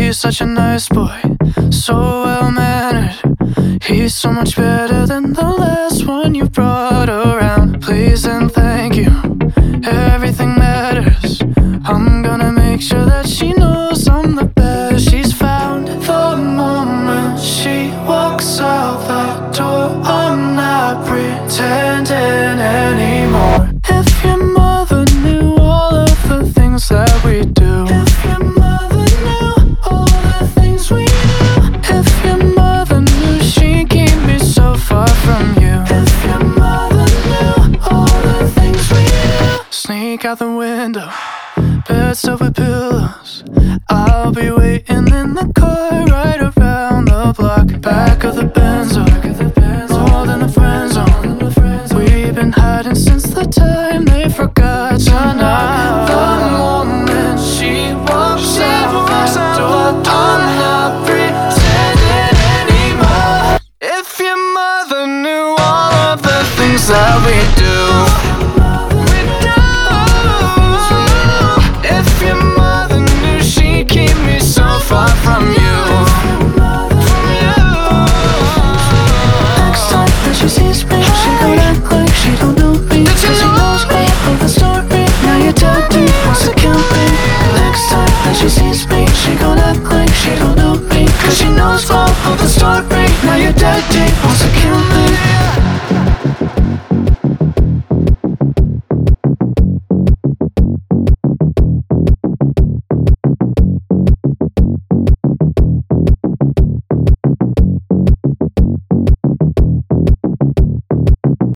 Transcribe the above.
He's such a nice boy, so well-mannered. He's so much better than the last one you brought around. Please and thank you, everything matters. I'm gonna make sure that she knows I'm the best. She's found the moment she walks out that door. I'm not pretending anymore. If your mother knew all of the things that we do. If your mother knew all the things we do. If your mother knew she'd keep me so far from you. If your mother knew all the things we do. Sneak out the window, bed stuffed with pillows. I'll be waiting in the car right around the block. Back of the Benzo, more than a friend zone. We've been hiding since the time they forgot to knock. The moment she walks out that door, I'm not pretending anymore. If your mother knew all of the things that we do. She sees me, she gon' act like she don't know me, 'cause she knows all of the story. Now you're dead deep.